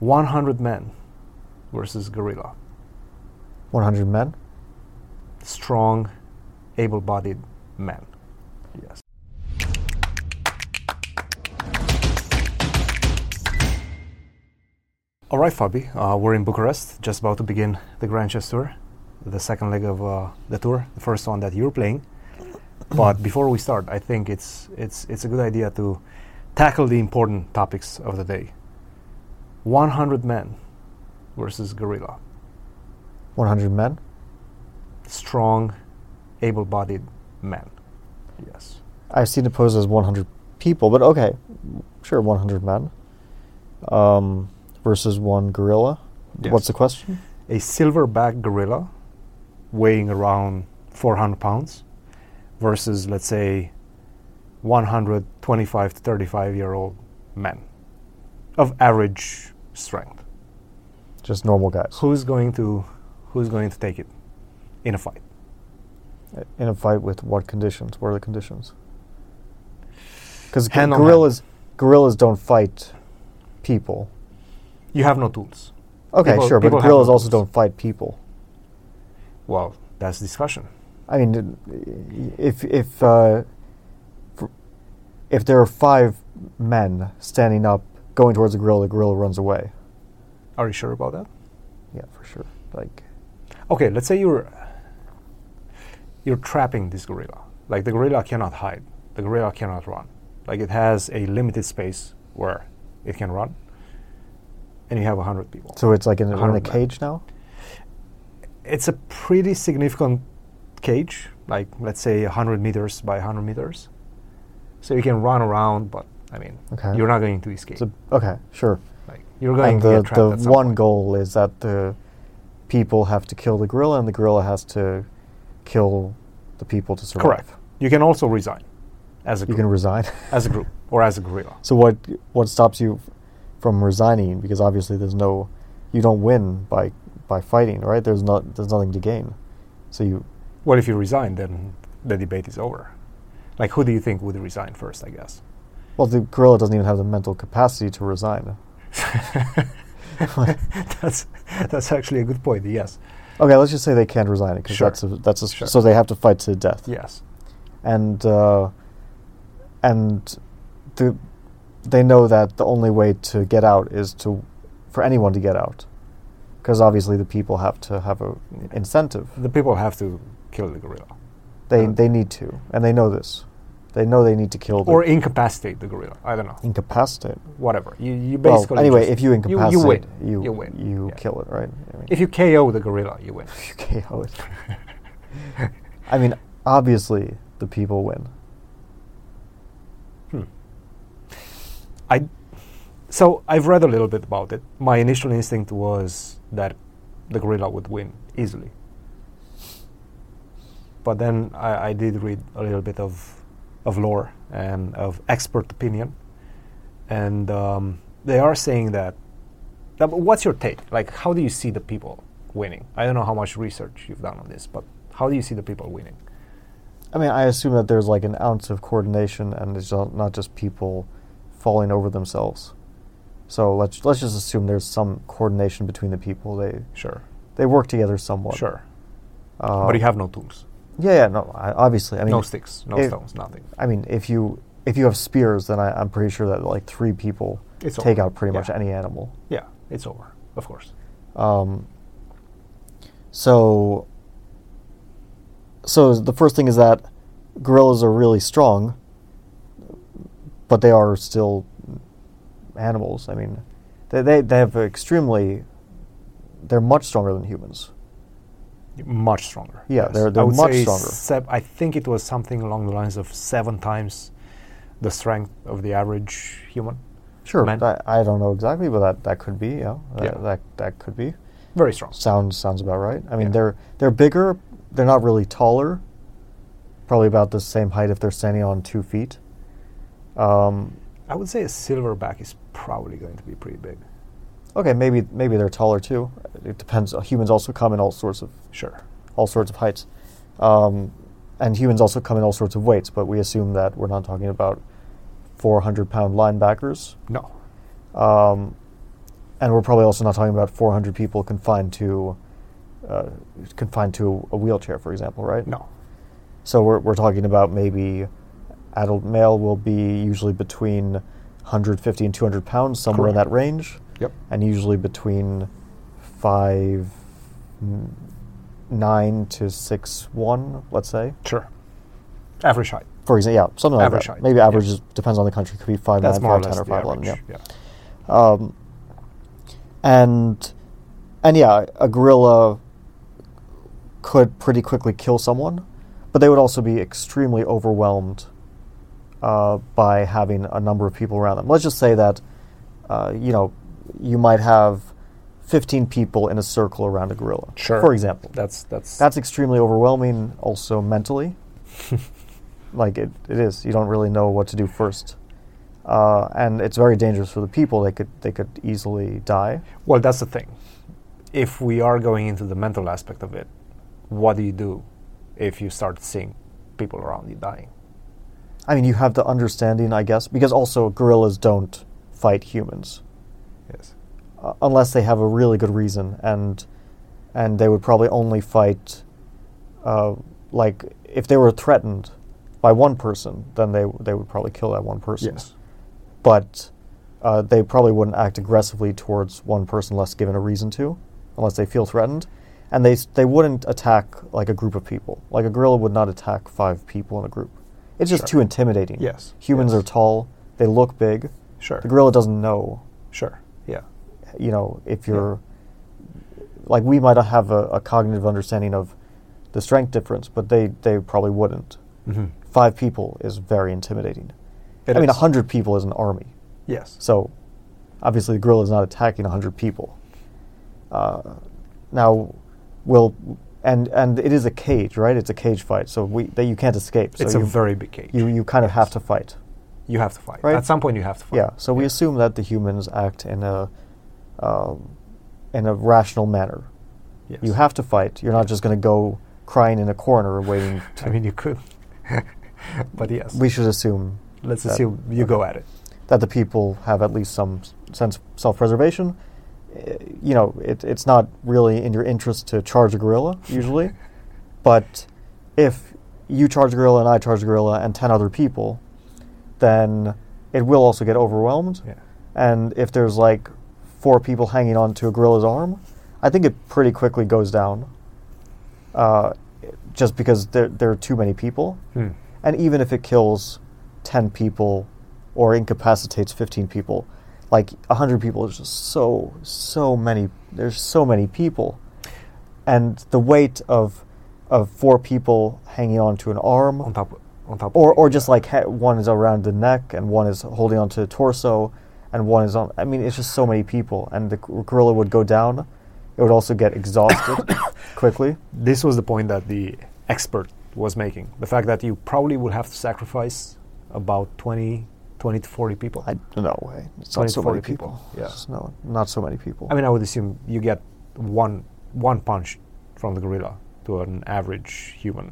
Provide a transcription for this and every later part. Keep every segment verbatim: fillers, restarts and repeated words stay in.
one hundred men versus gorilla. one hundred men? Strong, able-bodied men. Yes. All right, Fabi, uh, we're in Bucharest, just about to begin the Grand Chess Tour, the second leg of uh, the tour, the first one that you're playing. But before we start, I think it's it's it's a good idea to tackle the important topics of the day. one hundred men versus gorilla. one hundred men? Strong, able-bodied men. Yes. I've seen it posed as one hundred people, but okay, sure, one hundred men um, versus one gorilla. Yes. What's the question? A silverback gorilla weighing around four hundred pounds versus, let's say, one hundred twenty-five to thirty-five year old men of average strength. Just normal guys. Who's going to who's going to take it in a fight? In a fight with what conditions? What are the conditions? Because Hand on gorillas, gorillas don't fight people. You have no tools. Okay, People- sure, but people have gorillas no also tools. don't fight people. Well, that's discussion. I mean, if if uh, f- if there are five men standing up going towards a gorilla, the gorilla runs away. Are you sure about that? Yeah, for sure. Like, Okay, let's say you're you're trapping this gorilla. Like the gorilla cannot hide. The gorilla cannot run. Like it has a limited space where it can run. And you have a hundred people. so it's like in, in a hundred men. cage now. It's a pretty significant cage, like let's say one hundred meters by one hundred meters. So you can run around, but I mean, Okay. you're not going to escape. So, okay, sure. Like you're going And to the get trapped at the some one point. goal is that the people have to kill the gorilla, and the gorilla has to kill the people to survive. Correct. You can also resign as a You group, can resign. as a group or as a gorilla. So what what stops you f- from resigning? Because obviously there's no, you don't win by by fighting, right? There's not there's nothing to gain. So you Well, if you resign, then the debate is over. Like, who do you think would resign first, I guess? well the gorilla doesn't even have the mental capacity to resign. that's that's actually a good point, yes. Okay, let's just say they can't resign it because Sure. that's a, that's a, Sure. so they have to fight to the death. Yes. And uh, and the they know that the only way to get out is to for anyone to get out, because obviously the people have to have a incentive. The people have to kill the gorilla. They Uh, they need to, and they know this. They know they need to kill the Or incapacitate the gorilla. I don't know. incapacitate. Whatever. You, you Well, basically anyway, just- if you incapacitate, you, you win. you You win. you Yeah. kill it, right? I mean, If you K O the gorilla, you win. you K O it. I mean, obviously the people win. Hmm. I so I've read a little bit about it. My initial instinct was that the gorilla would win easily. But then I, I did read a little bit of of lore and of expert opinion, and um, they are saying that. Now, but what's your take? Like, how do you see the people winning? I don't know how much research you've done on this, but how do you see the people winning? I mean, I assume that there's like an ounce of coordination, and it's not not just people falling over themselves. So let's let's just assume there's some coordination between the people. They Sure, they work together somewhat. sure, Uh, but you have no tools, yeah, yeah, no, I, obviously. I mean, no sticks, no if- stones, nothing. I mean, if you if you have spears, then I, I'm pretty sure that like three people It's take over. out pretty much Yeah. any animal. Yeah, it's over, of course. Um, so, so the first thing is that gorillas are really strong, but they are still animals. I mean, they they, they have extremely, they're much stronger than humans. Much stronger. Yeah, yes. they're- they're I would much say stronger. seb- I think it was something along the lines of seven times the strength of the average human. Sure, Man. that, I don't know exactly, but that, that could be. Yeah, that, Yeah. that that could be. Very strong. Sounds sounds about right. I mean, Yeah. they're they're bigger. They're not really taller. Probably about the same height if they're standing on two feet. Um, I would say a silverback is probably going to be pretty big. okay, maybe maybe they're taller too. It depends. Uh, humans also come in all sorts of Sure. all sorts of heights, um, and humans also come in all sorts of weights. But we assume that we're not talking about four hundred pound linebackers. No. Um, and we're probably also not talking about four hundred people confined to uh, confined to a wheelchair, for example, right? No. So we're we're talking about maybe adult male will be usually between one hundred fifty and two hundred pounds, somewhere Correct. in that range. Yep. And usually between five nine to six one, let's say. Sure. Average height. For example, yeah, something like Average that. height, Maybe average yeah. is, depends on the country. Could be five That's nine, more or five less ten, or the five eleven. average. Yeah. Yeah. Um, and and yeah, a gorilla could pretty quickly kill someone, but they would also be extremely overwhelmed uh, by having a number of people around them. Let's just say that uh, you know you might have fifteen people in a circle around a gorilla. Sure. For example, That's that's that's extremely overwhelming. Also mentally, like it, it is. You don't really know what to do first. Uh, and it's very dangerous for the people. They could they could easily die. well, that's the thing. If we are going into the mental aspect of it, what do you do if you start seeing people around you dying? I mean, you have the understanding, I guess, because also gorillas don't fight humans Yes. uh, unless they have a really good reason, and and they would probably only fight uh, like if they were threatened by one person, then they they would probably kill that one person. Yes. But uh, they probably wouldn't act aggressively towards one person unless given a reason to, unless they feel threatened. And they s- they wouldn't attack like a group of people. Like a gorilla would not attack five people in a group. It's just Sure. too intimidating. Yes. Humans Yes. are tall. They look big. Sure. The gorilla doesn't know. Sure. Yeah. You know, if you're like we might have a, a cognitive understanding of the strength difference, but they they probably wouldn't. Mm-hmm. Five people is very intimidating. It I mean, a is. hundred people is an army. Yes. So, obviously, the gorilla is not attacking a hundred people. Uh, now, will and and it is a cage, right? It's a cage fight, so we that you can't escape. So It's you, a very big cage. you you kind of have to fight. You have to fight. Right? At some point, you have to fight. Yeah. So we Yeah. assume that the humans act in a um, in a rational manner. Yes. You have to fight. You're not Yes. just going to go crying in a corner waiting. To, I mean, you could. But yes. we should assume Let's that- assume you go at it. that the people have at least some s- sense of self-preservation. Uh, You know, it, it's not really in your interest to charge a gorilla, usually. But if you charge a gorilla and I charge a gorilla and ten other people, then it will also get overwhelmed. Yeah. And if there's like four people hanging onto a gorilla's arm, I think it pretty quickly goes down. Uh, just because there, there are too many people. Hmm. And even if it kills ten people or incapacitates fifteen people, like one hundred people is just so, so many. There's so many people. And the weight of of four people hanging onto an arm, On top. On top. or, of or it, just yeah. like ha- one is around the neck and one is holding onto the torso and one is on. I mean, it's just so many people. And the g- gorilla would go down. It would also get exhausted quickly. This was the point that the expert was making. The fact that you probably would have to sacrifice about twenty, twenty to forty people. I no way. It's twenty not so to many forty people. people, yeah. It's just no, not so many people. I mean, I would assume you get one one punch from the gorilla to an average human.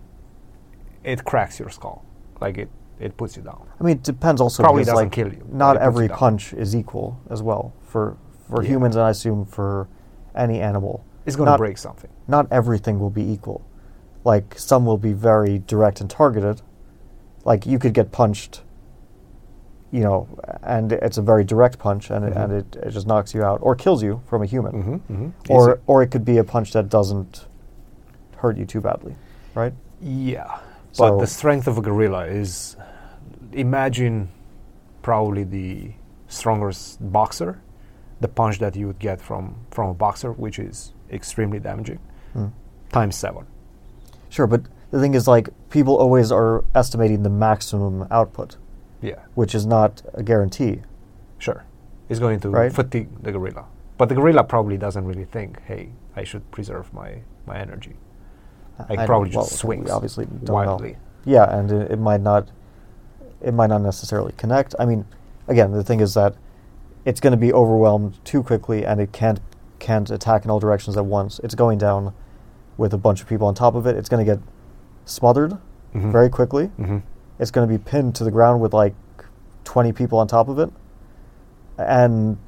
It cracks your skull. Like it, it puts you down. I mean, it depends also. Probably because, doesn't like, kill you, but Not it puts every you down. punch is equal as well for for Yeah. humans, and I assume for any animal. It's going to Not- break something. Not everything will be equal. Like some will be very direct and targeted. Like you could get punched, you know, and it's a very direct punch, and Mhm. it, and it, it just knocks you out or kills you from a human. Mm-hmm, mm-hmm. Or or it could be a punch that doesn't hurt you too badly, right? Yeah, So- but the strength of a gorilla is, imagine probably the strongest boxer, the punch that you would get from, from a boxer, which is extremely damaging, Mm. times seven. Sure, but the thing is, like, people always are estimating the maximum output, Yeah, which is not a guarantee. sure. It's going to Right. fatigue the gorilla. But the gorilla probably doesn't really think, hey, I should preserve my, my energy. Like I probably don't- just well, swings we obviously don't wildly. know. Yeah, and it, it might not, it might not necessarily connect. I mean, again, the thing is that it's going to be overwhelmed too quickly, and it can't can't attack in all directions at once. It's going down with a bunch of people on top of it. It's going to get smothered Mhm. very quickly. Mhm. It's going to be pinned to the ground with like twenty people on top of it, and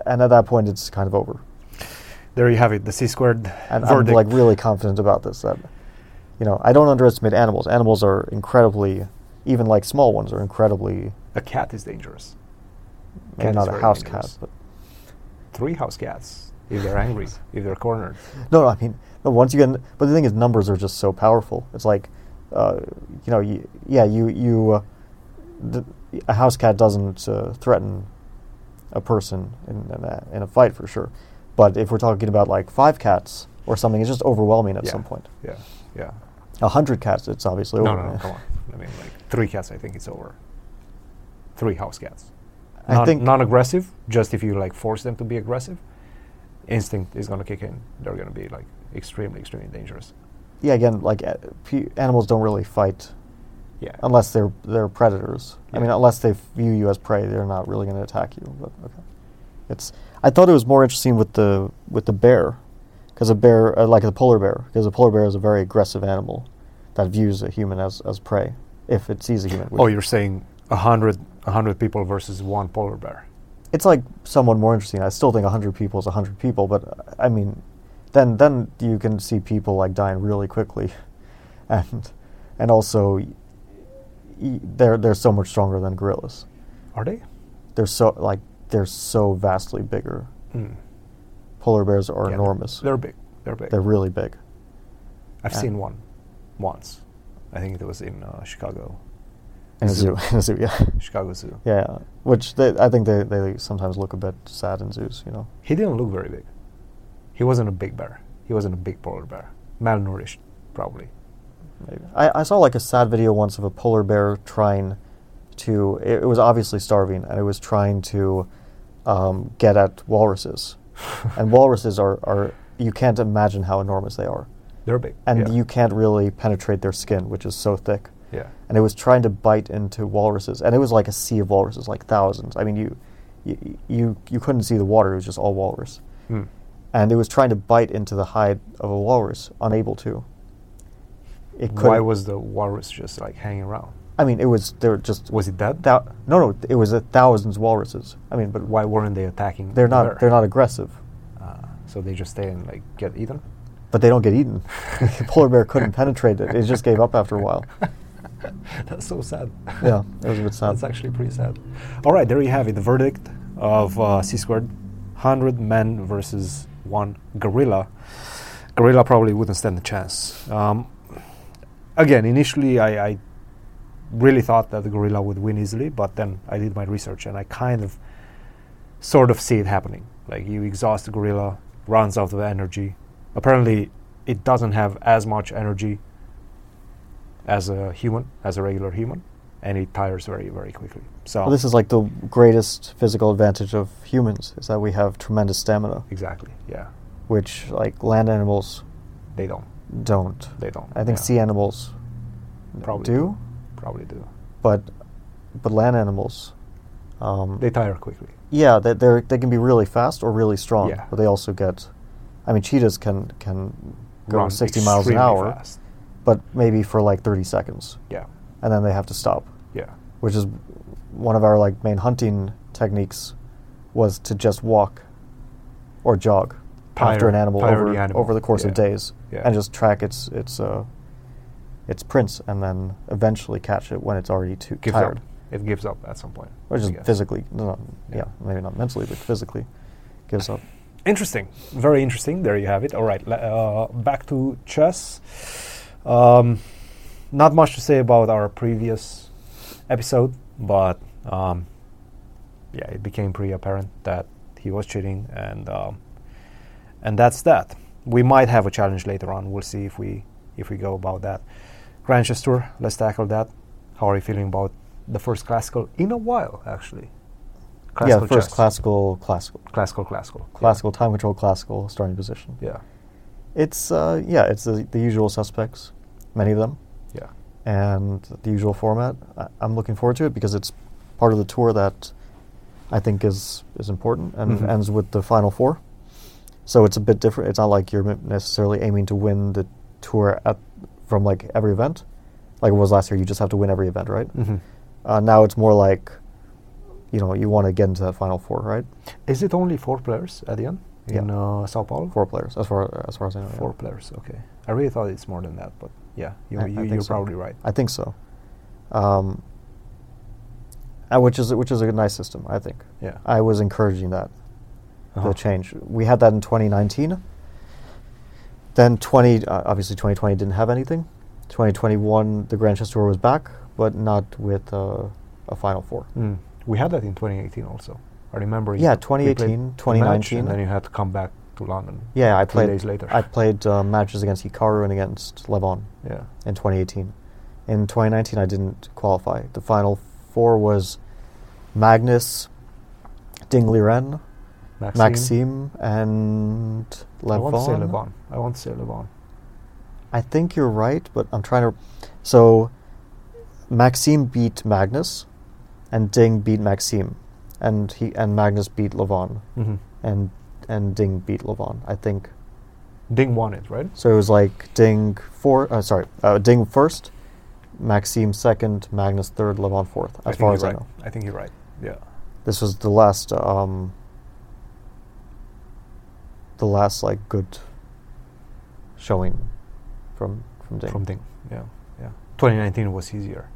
and at that point, it's kind of over. There you have it, the C squared And verdict. I'm like really confident about this. That, you know, I don't underestimate animals. Animals are incredibly, even like small ones are incredibly. A cat is dangerous. Maybe Cat not is a very house dangerous. cat, but Three house cats, if they're angry, if they're cornered. no, no. I mean, no, once you get, but the thing is, numbers are just so powerful. It's like, uh, you know, you, yeah, you you, uh, the, a house cat doesn't uh, threaten a person in in a, in a fight for sure, but if we're talking about like five cats or something, it's just overwhelming at Yeah. some point. Yeah, yeah. A hundred cats, it's obviously No, over. no, no, come on. I mean, like three cats, I think it's over. Three house cats. I Non, think non-aggressive, just if you like force them to be aggressive, instinct is going to kick in. They're going to be like extremely, extremely dangerous. yeah, again, like uh, p- animals don't really fight Yeah. unless they're they're predators. I Yeah. mean, unless they view you as prey, they're not really going to attack you. But okay, it's. I thought it was more interesting with the with the bear, because a bear, uh, like a polar bear, because a polar bear is a very aggressive animal that views a human as, as prey if it sees a human. Oh, you're saying a hundred, a hundred people versus one polar bear. It's like somewhat more interesting. I still think a hundred people is a hundred people, but uh, I mean, then then you can see people like dying really quickly, and and also y- y- they're they're so much stronger than gorillas. Are they? They're so like they're so vastly bigger. Mm. Polar bears are Yeah, enormous. They're big. They're big. They're really big. I've Yeah. seen one, once. I think it was in uh, Chicago. In a Zoo. zoo, in a zoo, yeah, Chicago Zoo. yeah. Which they, I think they, they sometimes look a bit sad in zoos, you know. He didn't look very big. He wasn't a big bear. He wasn't a big polar bear. Malnourished, probably. Maybe. I, I saw like a sad video once of a polar bear trying to. It, it was obviously starving, and it was trying to um, get at walruses. And walruses are, are you can't imagine how enormous they are, They're big. and yeah. you can't really penetrate their skin, which is so thick. Yeah. And it was trying to bite into walruses, and it was like a sea of walruses, like thousands. I mean, you you you, you couldn't see the water; it was just all walrus. Mm. And it was trying to bite into the hide of a walrus, unable to. It Why couldn't- was the walrus just like hanging around? I mean, it was they were just Was it dead? thou- no, no, it was a thousands of walruses. I mean, but But why weren't they attacking? they're the not bear? they're not aggressive, Uh, so they just stay and like get eaten. but they don't get eaten. The polar bear couldn't penetrate it; it just gave up after a while. That's so sad. Yeah, it was a bit sad. That's actually pretty sad. All right, there you have it. The verdict of uh, C squared: hundred men versus one gorilla. Gorilla probably wouldn't stand a chance. Um, again, initially I, I really thought that the gorilla would win easily, but then I did my research and I kind of, sort of see it happening. Like you exhaust the gorilla, runs out of energy. Apparently, it doesn't have as much energy as a human, as a regular human, and it tires very, very quickly. So Well, this is like the greatest physical advantage of humans is that we have tremendous stamina, exactly, yeah, which like land animals they don't, don't. they don't. I think yeah. sea animals Probably do, probably do. but but land animals, um, They tire quickly. yeah, they they they can be really fast or really strong, Yeah. but they also get. I mean, cheetahs can can go Run sixty miles an extremely hour, fast. but maybe for like thirty seconds, Yeah, and then they have to stop. yeah, Which is one of our like main hunting techniques, was to just walk or jog after Tire- an animal tire over the animal, over the course of yeah, days, yeah. and just track its its uh, its prints, and then eventually catch it when it's already too gives tired, up. It gives up at some point. or I just guess. physically, no, Yeah. yeah, maybe not mentally, but physically gives up. Interesting, very interesting. There you have it. All right, le- uh, back to chess. Um, not much to say about our previous episode, but um, yeah, it became pretty apparent that he was cheating, and um, and that's that. We might have a challenge later on. We'll see if we if we go about that. Grand Chess Tour. Let's tackle that. How are you feeling about the first classical in a while, actually? Yeah, the first chess. classical, classical, classical, classical, classical time control, classical starting position. Yeah, It's uh, yeah, it's the, the usual suspects, many of them, yeah, and the usual format. I, I'm looking forward to it because it's part of the tour that I think is is important and Mhm. ends with the final four. So it's a bit different. It's not like you're m- necessarily aiming to win the tour at from like every event, like it was last year. You just have to win every event, right? mm-hmm. Uh, now it's more like, you know, you want to get into that final four, right? Is it only four players at the end in Yeah. uh, Sao Paulo? Four players, as far as far as I know. Four yeah. players. Okay. I really thought it's more than that, but yeah, you, I- I you, think you're so. probably right. I think so. Um, uh, which is which is a nice system, I think. Yeah. I was encouraging that Uh-huh. the change. We had that in twenty nineteen. Then twenty, uh, obviously twenty twenty didn't have anything. twenty twenty-one, the Grand Chess Tour was back, but not with uh, a Final Four. Mm. We had that in twenty eighteen also. I remember. Yeah, you- twenty we played eighteen, the twenty match nineteen. and then you had to come back to London. Yeah, I three played. days later. I played uh, matches against Hikaru and against Levon Yeah. in twenty eighteen. In twenty nineteen, I didn't qualify. The Final Four was Magnus, Ding Liren, Maxime. Maxime, and Levon. I want to say Levon. I want to say Levon. I think you're right, but I'm trying to. So, Maxime beat Magnus, and Ding beat Maxime, and he and Magnus beat Levon, Mm-hmm. and and Ding beat Levon. I think Ding won it, right? so. It was like Ding four. Uh, sorry, uh, Ding first, Maxime second, Magnus third, Levon fourth. I As think far you're as right. I know, I think you're right. Yeah. this was the last. Um, the last like good showing from from Ding. From Ding. Yeah. Yeah. twenty nineteen was easier.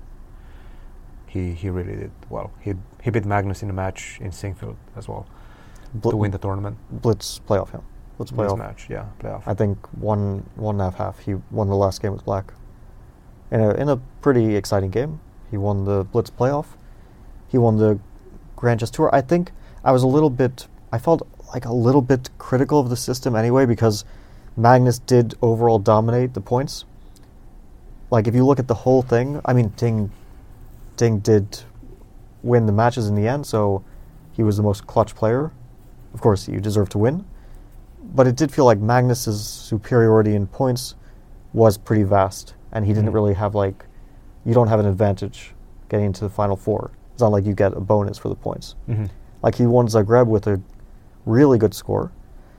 He he really did well. He he beat Magnus in a match in Singfield as well Bl- to win the tournament. Blitz playoff. Yeah, Blitz Blitz playoff. match. Yeah, playoff. I think one one and a half half. He won the last game with Black. In a in a pretty exciting game. He won the Blitz playoff. He won the Grand Chess Tour. I think I was a little bit. I felt like a little bit critical of the system anyway because Magnus did overall dominate the points. Like if you look at the whole thing, I mean Ding, Ding did win the matches in the end, so he was the most clutch player. Of course, you deserve to win. But it did feel like Magnus's superiority in points was pretty vast, and he didn't Mhm. really have like, you don't have an advantage getting into the final four. It's not like you get a bonus for the points. Mm-hmm. Like he won Zagreb with a really good score.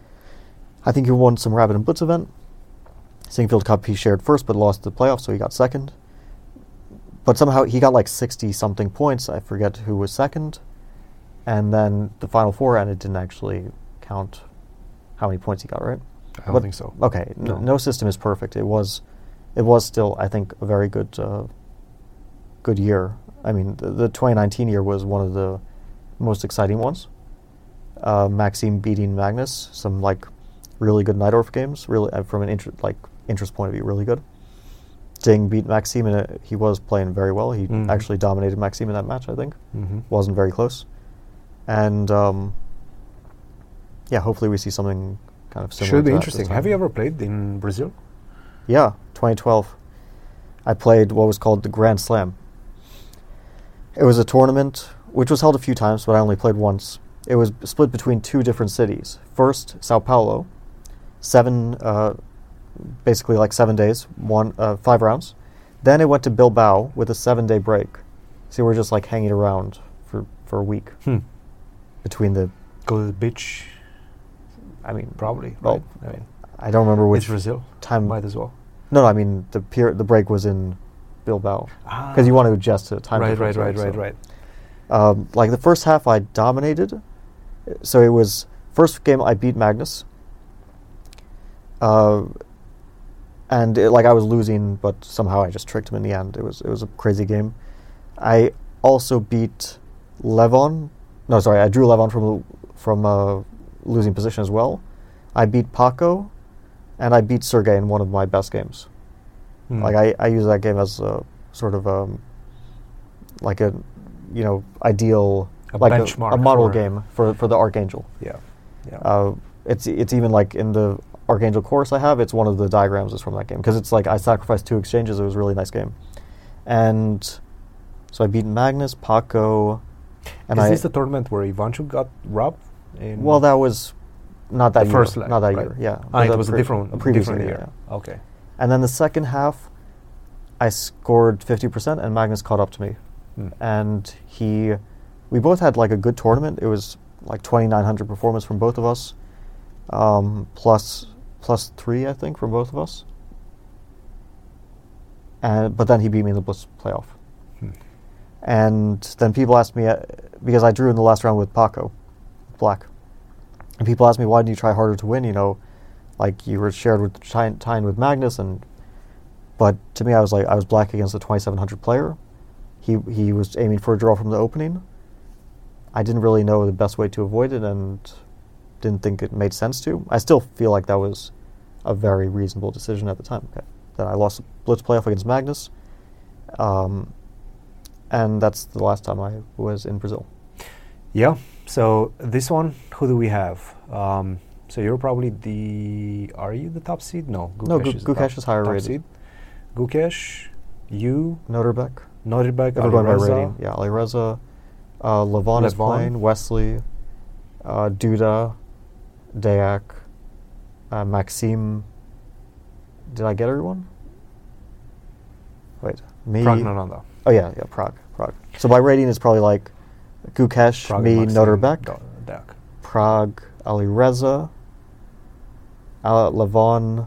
I think he won some Rabbit and Blitz event. Singfield Cup he shared first, but lost the playoffs, so he got second. But somehow he got like sixty something points. I forget who was second, and then the final four, and it didn't actually count how many points he got, right? I don't But- think so. Okay, n- No. no system is perfect. It was, it was still, I think, a very good, uh, good year. I mean, the, the twenty nineteen year was one of the most exciting ones. Uh, Maxime beating Magnus, some like really good Najdorf games. Really, uh, from an inter- like interest point of view, really good. Ding beat Maxime, and uh, he was playing very well. He Mhm. actually dominated Maxime in that match. I think Mm-hmm. wasn't very close, and um, yeah, hopefully we see something kind of similar. Should be to that this interesting. time. Have you ever played in Brazil? Yeah, twenty twelve. I played what was called the Grand Slam. It was a tournament which was held a few times, but I only played once. It was split between two different cities. First, Sao Paulo, seven, uh, basically like seven days, one, uh, five rounds. Then it went to Bilbao with a seven-day break. So we're just like hanging around for, for a week Hmm. between the. Go to the beach, I mean, probably. Well, right? I mean, I don't remember which it's Brazil. time. Might as well. No, no, I mean the per- the break was in Bilbao. Ah. Because you want to adjust to time Right, right, difference, right, right, so. right. Um, like the first half, I dominated. So it was first game I beat Magnus, uh, and it, like I was losing, but somehow I just tricked him in the end. It was it was a crazy game. I also beat Levon. No, sorry, I drew Levon from from a losing position as well. I beat Paco, and I beat Sergey in one of my best games. Hmm. Like I, I use that game as a sort of um, like a you know ideal A like benchmark a, model for- game for for the Archangel. Yeah, yeah. Uh, it's it's even like in the Archangel course I have. It's one of the diagrams is from that game because it's like I sacrificed two exchanges. It was a really nice game, and so I beat Magnus, Paco, and Is I. this the tournament where Ivanchuk got robbed? In well, that was not that the year. first leg, not that right? year. Yeah, Ah, it a was a pre- different, a previous different year. year. yeah. Okay. And then the second half, I scored fifty percent, and Magnus caught up to me. Hmm. And he, we both had like a good tournament. It was like twenty-nine hundred performance from both of us, um, plus plus three, I think, from both of us. And but then he beat me in the Blitz playoff. Hmm. And then people asked me, uh, because I drew in the last round with Paco, black. And people asked me, why didn't you try harder to win? You know, like you were shared with tying, tying with Magnus. And But to me, I was like, I was black against a twenty-seven hundred player. He he was aiming for a draw from the opening. I didn't really know the best way to avoid it and didn't think it made sense to. I still feel like that was a very reasonable decision at the time. Okay. That I lost the Blitz playoff against Magnus. Um, and that's the last time I was in Brazil. Yeah. So this one, who do we have? Um, so you're probably the... Are you the top seed? No. Gukesh no, Gu- is, Gukesh is higher top rated. Seed. Gukesh, you... Noterbeck. Noterbeck, If we're going by rating. Yeah, Alireza. Uh, Levon is playing. Wesley. Uh, Duda. Deac. Uh, Maxime. Did I get everyone? Wait. Me. Pragnananda. Oh, yeah, yeah, Prague. Prague. So by rating, it's probably like Gukesh, Prague, me, Maxime, Noterbeck. Deac. Prague, Alireza. Uh, Levon.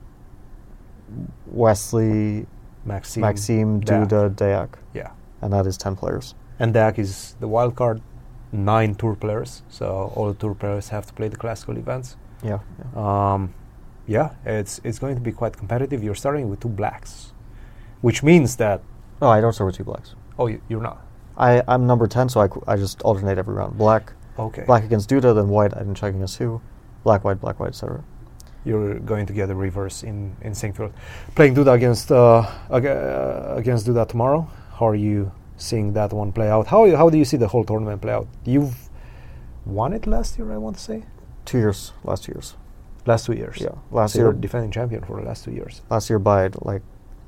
Wesley. Maxime, Maxime, Deac. Duda, Deac. Yeah. And that is ten players. And Deac is the wild card, nine tour players. So all the tour players have to play the classical events. Yeah. yeah. Um, yeah, it's it's going to be quite competitive. You're starting with two blacks, which means that... No, I don't start with two blacks. Oh, you, you're not? I, I'm number ten, so I, I just alternate every round. Black, Okay. black against Duda, then white, I didn't check against who. Black, white, black, white, et cetera. You're going to get a reverse in, in Singfield. Playing Duda against uh, ag- uh, against Duda tomorrow. How are you seeing that one play out? How how do you see the whole tournament play out? You've won it last year, I want to say? Two years, last two years. Last two years? Yeah, last so year. you're defending champion for the last two years. Last year by, like,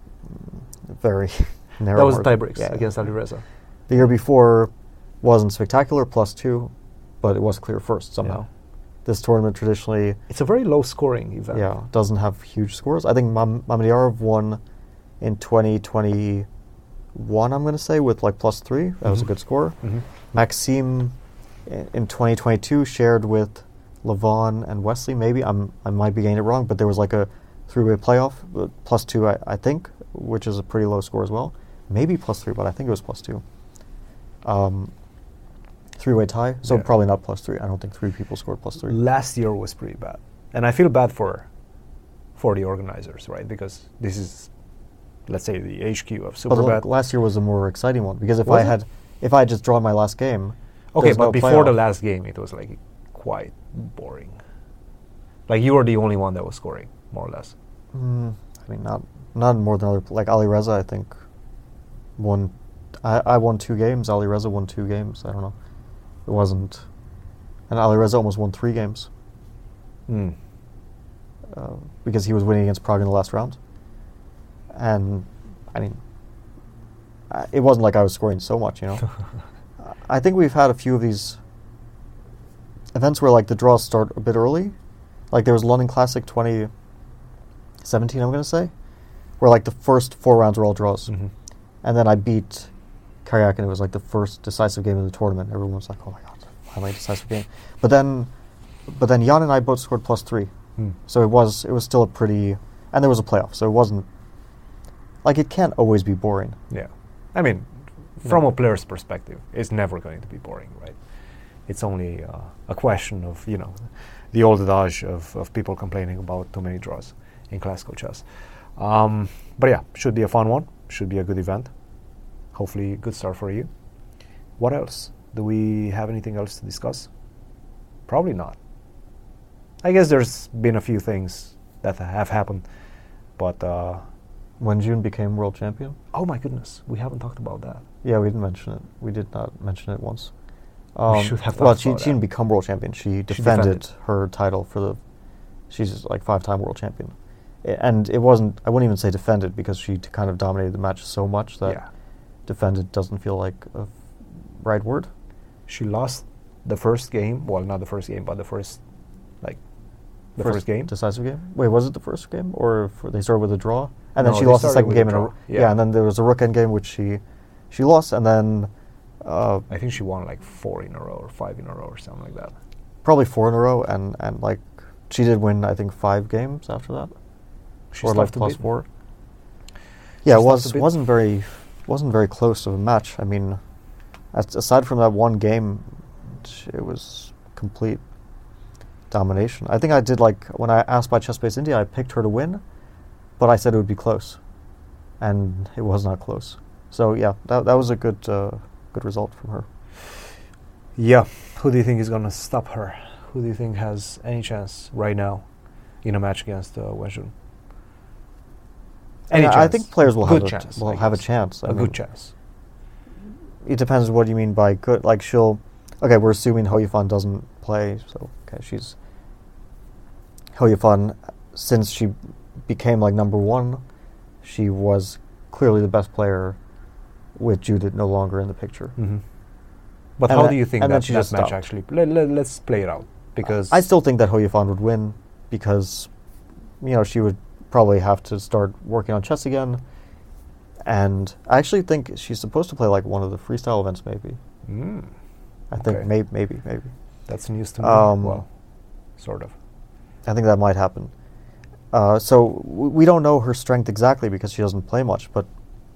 very narrow That was margin. tiebreaks yeah. against Alireza. The year before wasn't spectacular, plus two, but it was clear first somehow. Yeah. This tournament traditionally... It's a very low scoring event. Yeah, doesn't have huge scores. I think Mam- Mamedyarov won in twenty twenty-one, I'm going to say, with like plus three. That mm-hmm. was a good score. Mm-hmm. Maxime in, in twenty twenty-two shared with Levon and Wesley, maybe. I'm, I might be getting it wrong, but there was like a three-way playoff, uh, plus two, I, I think, which is a pretty low score as well. Maybe plus three, but I think it was plus two. Um, three-way tie, so yeah. probably not plus three. I don't think three people scored plus three. Last year was pretty bad. And I feel bad for for the organizers, right? Because this is, let's say, the H Q of But Superbet. look, last year was a more exciting one, because if Was I it? had if I had just drawn my last game... Okay, but no before playoff. the last game, it was like quite boring. Like you were the only one that was scoring, more or less. Mm, I mean, not not more than other... Like Alireza, I think, won... I, I won two games. Alireza won two games. I don't know. It wasn't... And Alireza almost won three games. Mm. Uh, because he was winning against Prague in the last round. And, I mean, I, it wasn't like I was scoring so much, you know. I think we've had a few of these events where, like, the draws start a bit early. Like, there was London Classic twenty seventeen, I'm going to say, where, like, the first four rounds were all draws. Mm-hmm. And then I beat Karyak, and it was, like, the first decisive game of the tournament. Everyone was like, oh, my God, finally a decisive game. But then, but then Jan and I both scored plus three. Mm. So it was it was still a pretty... And there was a playoff, so it wasn't... Like, it can't always be boring. Yeah. I mean, from Yeah. a player's perspective, it's never going to be boring, right? It's only uh, a question of, you know, the old adage of, of people complaining about too many draws in classical chess. Um, but yeah, should be a fun one. Should be a good event. Hopefully, good start for you. What else? Do we have anything else to discuss? Probably not. I guess there's been a few things that have happened, but... Uh, When June became world champion? oh my goodness, we haven't talked about that. Yeah, we didn't mention it. We did not mention it once. Um, we should have talked Well, she, about she didn't that. become world champion. She defended, She defended. her title for the... She's like five-time world champion. I, and it wasn't... I wouldn't even say defended, because she t- kind of dominated the match so much that Yeah. defended doesn't feel like a f- right word. She lost the first game. Well, not the first game, but the first, like, the first, game. Decisive game? Wait, was it the first game? Or for, they started with a draw? And No, then she they lost the started second with a game in a draw. row. Yeah. Yeah, and then there was a rook end game, which she she lost, and then uh, I think she won like four in a row or five in a row or something like that. probably four in a row, and, and like she did win, I think, five games after that. She's or tough like to plus beat. four. Yeah, She's it tough was to beat. wasn't very wasn't very close of a match. I mean, as, aside from that one game, it was complete domination. I think I did, like, when I asked by ChessBase India, I picked her to win, but I said it would be close, and it was not close. So yeah, that that was a good uh, good result from her. Yeah. Who do you think is going to stop her? Who do you think has any chance right now in a match against uh, Wen Jun? Any I, chance? I think players will good have chance, a, will I have a guess. chance. I A mean, good chance. It depends what you mean by good. Like, she'll... Okay, we're assuming Hou Yifan doesn't play, so, okay, she's... Hou Yifan, since she became, like, number one, she was clearly the best player with Judith no longer in the picture. Mm-hmm. But And how that- do you think and then that, she that just match stopped. actually... Let, let, let's play it out, because... I still think that Hou Yifan would win, because, you know, she would probably have to start working on chess again. And I actually think she's supposed to play, like, one of the freestyle events, maybe. Mm, I think okay. may- maybe, maybe. That's news to me. Um, well, sort of. I think that might happen. Uh, so w- we don't know her strength exactly because she doesn't play much, but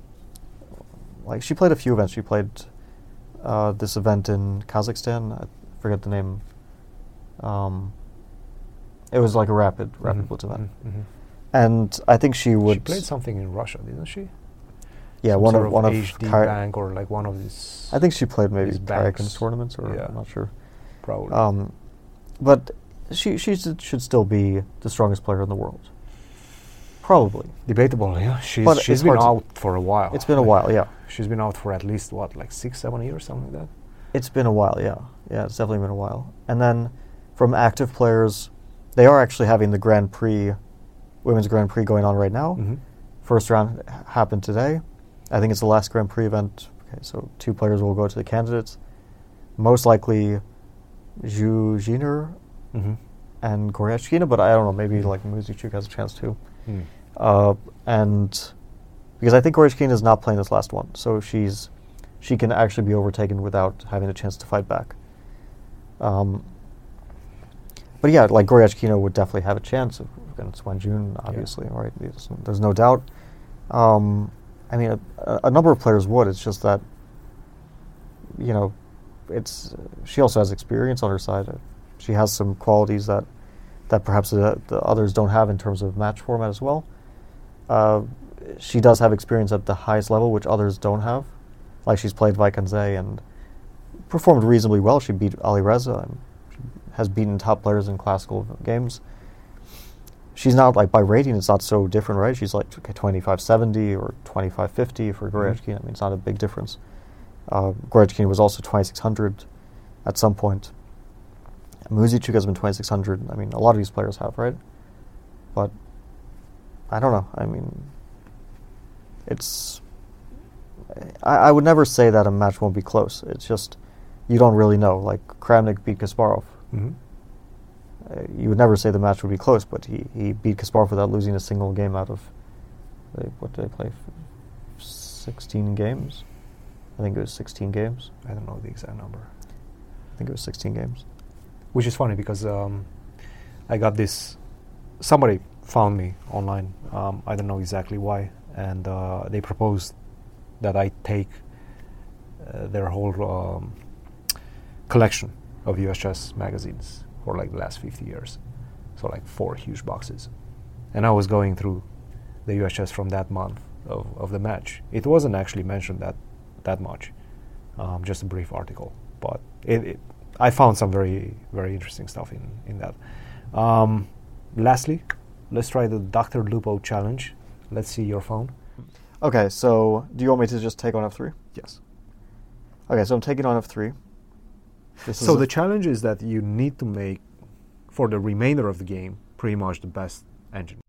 like she played a few events. She played uh, this event in Kazakhstan. I forget the name. Um, it was like a rapid, rapid Mhm, blitz event, mhm, mhm. and I think she would. She played something in Russia, didn't she? yeah, Some one sort of one of H D Kai- Bank or like one of these. I think she played maybe these banks. Karakin's tournaments, or Yeah. I'm not sure. Probably. Um, but she she should, should still be the strongest player in the world. Probably. Debatable, yeah. She's But she's it's been hard to- out for a while. It's been a Like, while, yeah. She's been out for at least what, like six, seven years, something like that. It's been a while, yeah. Yeah, it's definitely been a while. And then from active players, they are actually having the Grand Prix, Women's Grand Prix going on right now. Mm-hmm. First round h- happened today. I think it's the last Grand Prix event. Okay, so two players will go to the candidates. Most likely Zhu Jiner Mm-hmm. and Goryachkina, but I don't know, maybe like Muzichuk has a chance too. Mm. Uh, and because I think Goryachkina is not playing this last one, so she's she can actually be overtaken without having a chance to fight back. Um, but yeah, like Goryachkina would definitely have a chance against Wen Jun, obviously, yeah. Right? There's, there's no doubt. Um, I mean, a, a number of players would. It's just that, you know, it's she also has experience on her side. She has some qualities that that perhaps the, the others don't have in terms of match format as well. Uh, she does have experience at the highest level, which others don't have. Like she's played Vaikanze and performed reasonably well. She beat Ali Reza and she has beaten top players in classical games. She's not, like, by rating, it's not so different, right? She's like okay, twenty-five seventy or twenty-five fifty for Goryachkina. I mean, it's not a big difference. Uh, Goryachkina was also twenty-six hundred at some point. Muzichuk has been twenty-six hundred. I mean, a lot of these players have, right? But I don't know. I mean, it's... I, I would never say that a match won't be close. It's just, you don't really know. Like, Kramnik beat Kasparov. Mm-hmm. Uh, you would never say the match would be close, but he, he beat Kasparov without losing a single game out of, they, what did they play? F- sixteen games? I think it was sixteen games. I don't know the exact number. I think it was sixteen games. Which is funny because um, I got this. Somebody found me online. Um, I don't know exactly why, and uh, they proposed that I take uh, their whole um, collection of U S chess magazines for like the last fifty years. So like four huge boxes, and I was going through the U S chess from that month of, of the match. It wasn't actually mentioned that that much, um, just a brief article, but it. it I found some very, very interesting stuff in, in that. Um, lastly, let's try the Doctor Lupo challenge. Let's see your phone. Okay, so do you want me to just take on F three? Yes. Okay, so I'm taking on F three. This So is the challenge is that you need to make, for the remainder of the game, pretty much the best engine.